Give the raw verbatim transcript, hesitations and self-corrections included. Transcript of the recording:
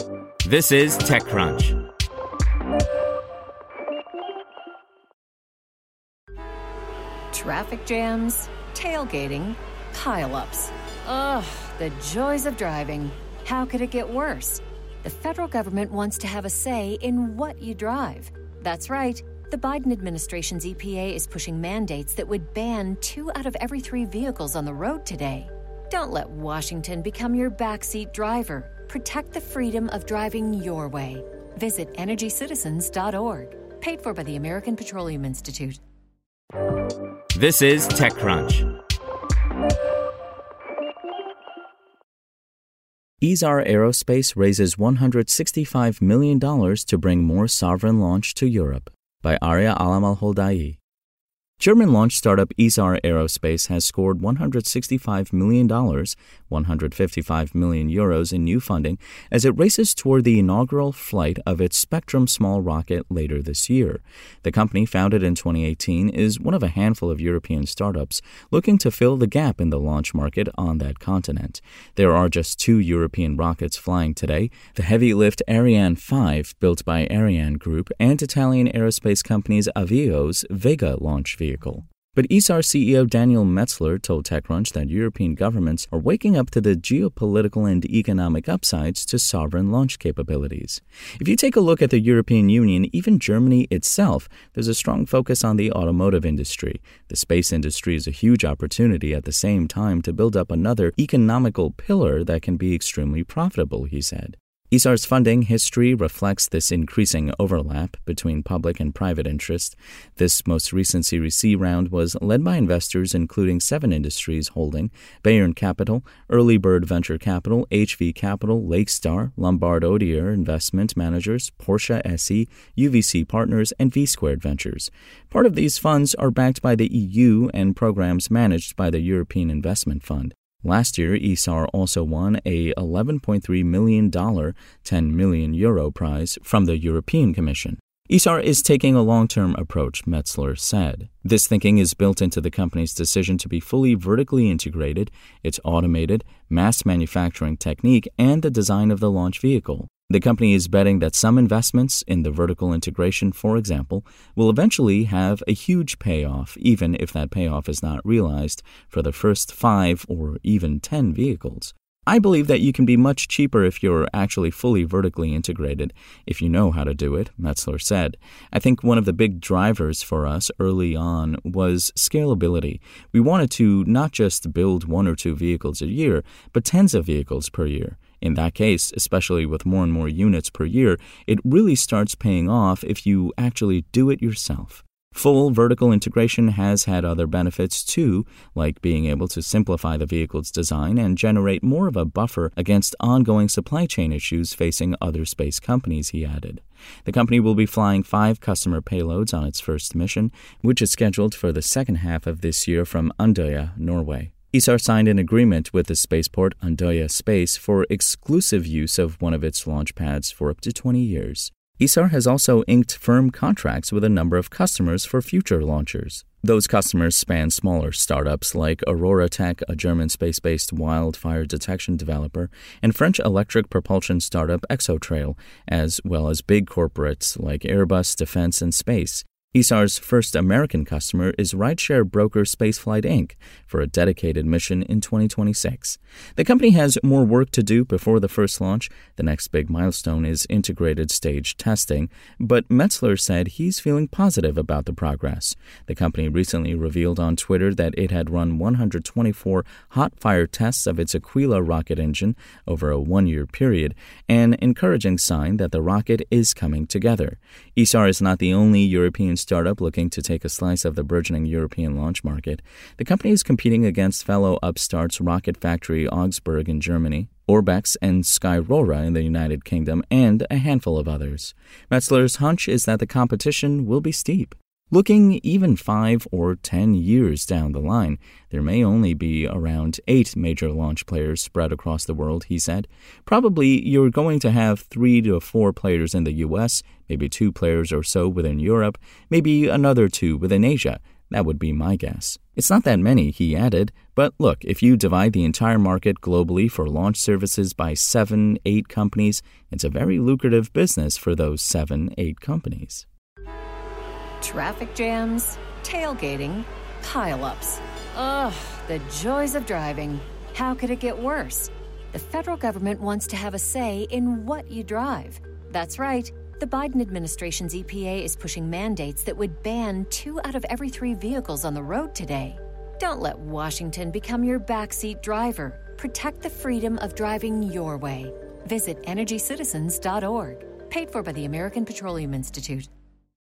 This is TechCrunch. Traffic jams, tailgating, pile-ups. Ugh, the joys of driving. How could it get worse? The federal government wants to have a say in what you drive. That's right. The Biden administration's E P A is pushing mandates that would ban two out of every three vehicles on the road today. Don't let Washington become your backseat driver. Protect the freedom of driving your way. Visit energy citizens dot org. Paid for by the American Petroleum Institute. This is TechCrunch. Isar Aerospace raises one hundred sixty-five million dollars to bring more sovereign launch to Europe, by Arya Alam Al-Holdai. German launch startup Isar Aerospace has scored one hundred sixty-five million dollars, one hundred fifty-five million euros in new funding as it races toward the inaugural flight of its Spectrum small rocket later this year. The company, founded in twenty eighteen, is one of a handful of European startups looking to fill the gap in the launch market on that continent. There are just two European rockets flying today, the heavy-lift Ariane five, built by Ariane Group, and Italian aerospace company's Avio's Vega launch vehicle. But Isar C E O Daniel Metzler told TechCrunch that European governments are waking up to the geopolitical and economic upsides to sovereign launch capabilities. If you take a look at the European Union, even Germany itself, there's a strong focus on the automotive industry. The space industry is a huge opportunity at the same time to build up another economical pillar that can be extremely profitable, he said. Isar's funding history reflects this increasing overlap between public and private interest. This most recent Series C round was led by investors including Seven Industries Holding, Bayern Capital, Early Bird Venture Capital, H V Capital, Lakestar, Lombard Odier Investment Managers, Porsche S E, U V C Partners, and V Squared Ventures. Part of these funds are backed by the E U and programs managed by the European Investment Fund. Last year, Isar also won a eleven point three million dollars, ten million euro prize from the European Commission. Isar is taking a long-term approach, Metzler said. This thinking is built into the company's decision to be fully vertically integrated, its automated, mass manufacturing technique, and the design of the launch vehicle. The company is betting that some investments in the vertical integration, for example, will eventually have a huge payoff, even if that payoff is not realized for the first five or even ten vehicles. I believe that you can be much cheaper if you're actually fully vertically integrated, if you know how to do it, Metzler said. I think one of the big drivers for us early on was scalability. We wanted to not just build one or two vehicles a year, but tens of vehicles per year. In that case, especially with more and more units per year, it really starts paying off if you actually do it yourself. Full vertical integration has had other benefits too, like being able to simplify the vehicle's design and generate more of a buffer against ongoing supply chain issues facing other space companies, he added. The company will be flying five customer payloads on its first mission, which is scheduled for the second half of this year from Andøya, Norway. Isar signed an agreement with the spaceport Andøya Space for exclusive use of one of its launch pads for up to twenty years. Isar has also inked firm contracts with a number of customers for future launchers. Those customers span smaller startups like Aurora Tech, a German space-based wildfire detection developer, and French electric propulsion startup Exotrail, as well as big corporates like Airbus, Defense, and Space. Isar's first American customer is rideshare broker Spaceflight Incorporated for a dedicated mission in twenty twenty-six. The company has more work to do before the first launch. The next big milestone is integrated stage testing, but Metzler said he's feeling positive about the progress. The company recently revealed on Twitter that it had run one hundred twenty-four hot fire tests of its Aquila rocket engine over a one-year period, an encouraging sign that the rocket is coming together. Isar is not the only European startup looking to take a slice of the burgeoning European launch market. The company is competing against fellow upstarts Rocket Factory Augsburg in Germany, Orbex and Skyrora in the United Kingdom, and a handful of others. Metzler's hunch is that the competition will be steep. Looking even five or ten years down the line, there may only be around eight major launch players spread across the world, he said. Probably you're going to have three to four players in the U S, maybe two players or so within Europe, maybe another two within Asia. That would be my guess. It's not that many, he added, but look, if you divide the entire market globally for launch services by seven, eight companies, it's a very lucrative business for those seven, eight companies. Traffic jams, tailgating, pileups. Ugh, the joys of driving. How could it get worse? The federal government wants to have a say in what you drive. That's right. The Biden administration's E P A is pushing mandates that would ban two out of every three vehicles on the road today. Don't let Washington become your backseat driver. Protect the freedom of driving your way. Visit energy citizens dot org. Paid for by the American Petroleum Institute.